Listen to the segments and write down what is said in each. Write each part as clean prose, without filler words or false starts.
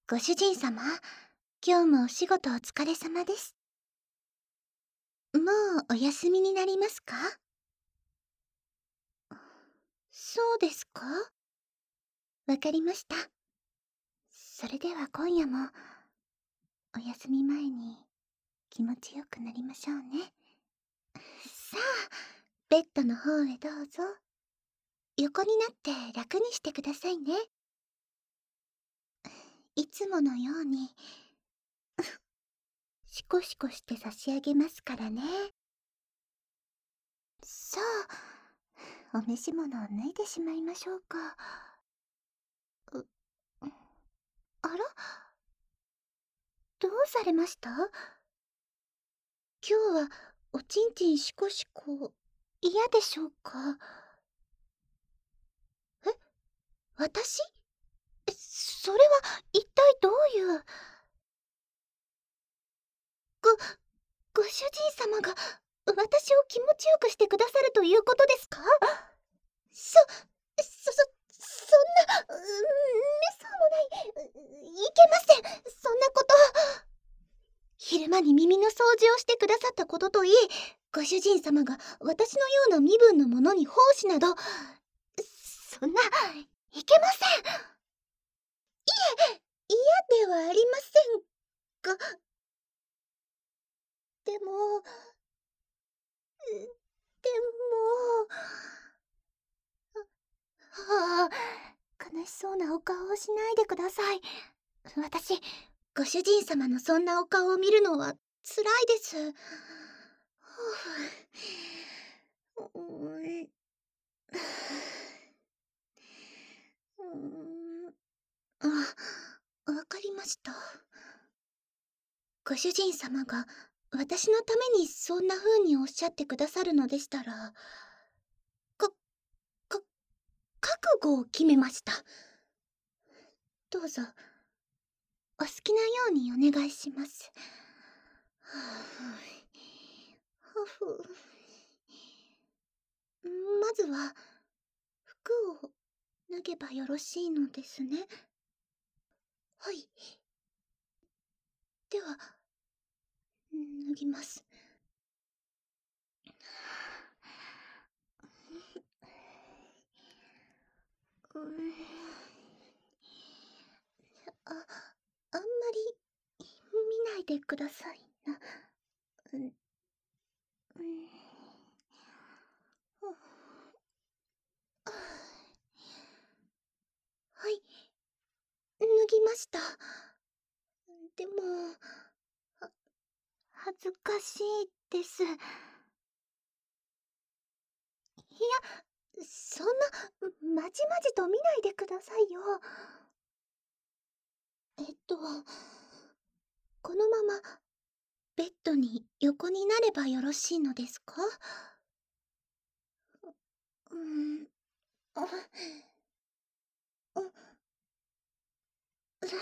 ご主人様、今日もお仕事お疲れ様です。もうお休みになりますか？そうですか？わかりました。それでは今夜も、お休み前に気持ちよくなりましょうね。さあ、ベッドの方へどうぞ。横になって楽にしてくださいね。いつものように、シコシコして差し上げますからね。さあ、お召し物を脱いでしまいましょうか。あら、どうされました？今日はおちんちんシコシコ嫌でしょうか？え、私？それは一体どういう。ごご主人様が私を気持ちよくしてくださるということですか？そんな、めっそうもない、いけません、そんなこと。昼間に耳の掃除をしてくださったことといい、ご主人様が私のような身分の者に奉仕など、そんな、いけません。嫌ではありませんが、でも、でも、はあ、悲しそうなお顔をしないでください。私、ご主人様のそんなお顔を見るのは辛いです。はあ、わかりました。ご主人様が私のためにそんな風におっしゃってくださるのでしたら、か、か、覚悟を決めました。どうぞ、お好きなようにお願いします。はふ。まずは、服を脱げばよろしいのですね。はい。では、脱ぎます。うん、あ、あんまり見ないでくださいな。うん、うん、はい、脱ぎました。でも、は恥ずかしいです。いや、そんな、まじまじと見ないでくださいよ。このまま、ベッドに横になればよろしいのですか？うん、あ、はい、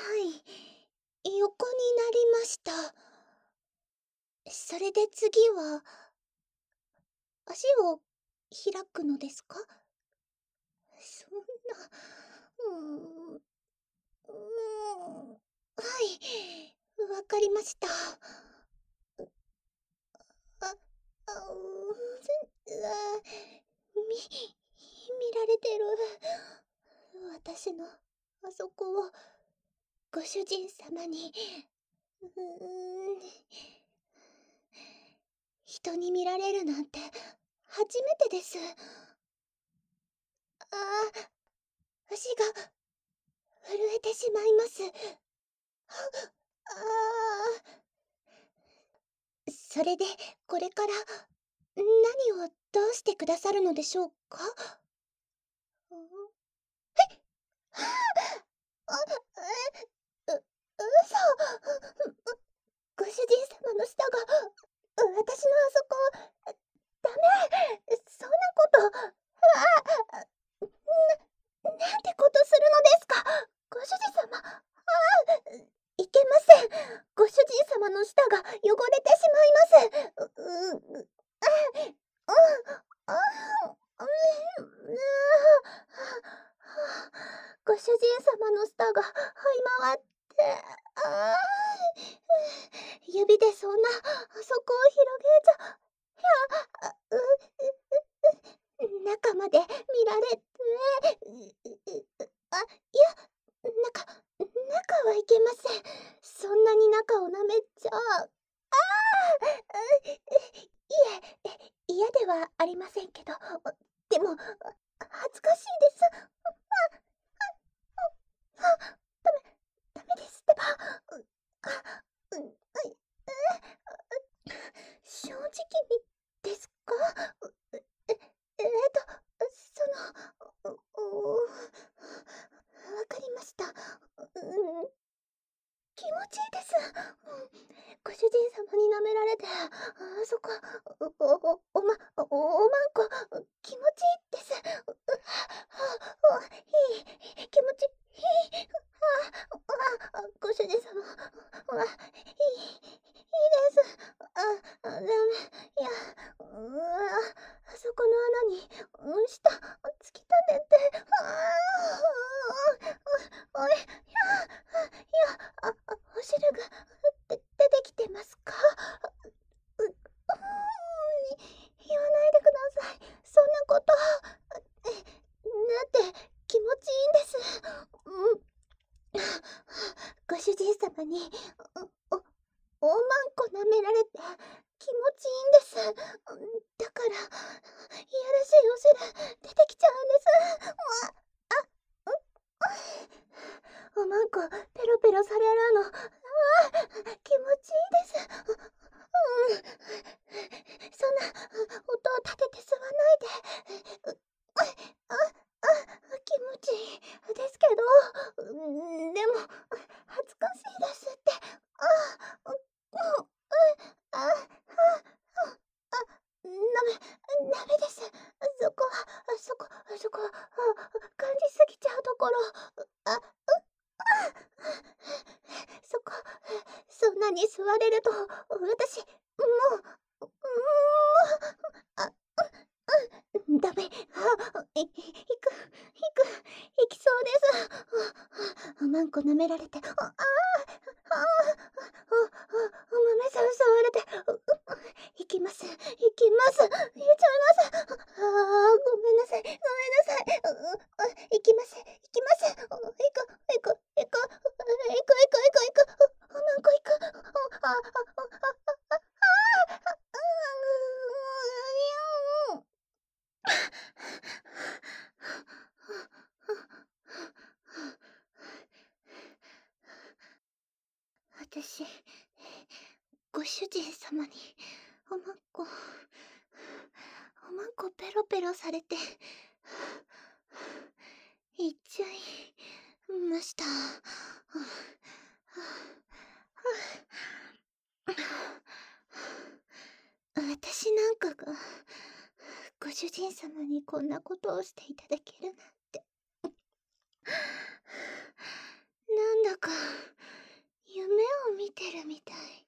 横になりました。それで次は、足を開くのですか？そんな、うーん、はい、わかりました。あ、見られてる。私の、あそこを、ご主人様に、うーん、人に見られるなんて、初めてです。ああ、足が、震えてしまいます。ああ。それで、これから、何をどうしてくださるのでしょうか？はあ、嘘。ご主人様の舌が、私のあそこを、ダメ、そんなこと、なんてことするのですか、ご主人様。いけません。ご主人様の舌が汚れてしまいます。あご主人様の舌が這い回って、 あ指でそんな、そこを広げちゃ、あ、中まで見られて、あ、いや、中はいけません。そんなに中を舐めちゃ、いえ、嫌ではありませんけど、でも、恥ずかしいです。ダメですってば。う、う、正直にですか？その、わかりました。気持ちいいです。ご主人様に舐められて、そこ、おまんこ、気持ちいいです。気持ちいい。ご主人様、いいです。ダメ。いや、そこの穴に、舌、突き溜めて、おい、お汁が、出てきてますか？言わないでください。そんなこと。だって、気持ちいいんです。ご主人様に、お、大まんこ舐められて気持ちいいんです。だから、いやらしいお汁出てきちゃうんです。おまんこペロペロされるの、気持ちいいです。そんな音を立てて吸わないで。気持ちいいですけど、でも恥ずかしいですって。あ、あ、あ、ダメです。そこは、感じすぎちゃうところ。あ、そこ、そんなに吸われると、私、もう、あ、ダメ。行きそうです。マンコ舐められて、豆さん吸われて、行きます。言っちゃいます。ごめんなさい。行きます。行く。マンコ行く。私、ご主人様に、おまんこ、ペロペロされて、行っちゃいました。私なんかが、ご主人様にこんなことをしていただけるなんて。なんだか、夢を見てるみたい。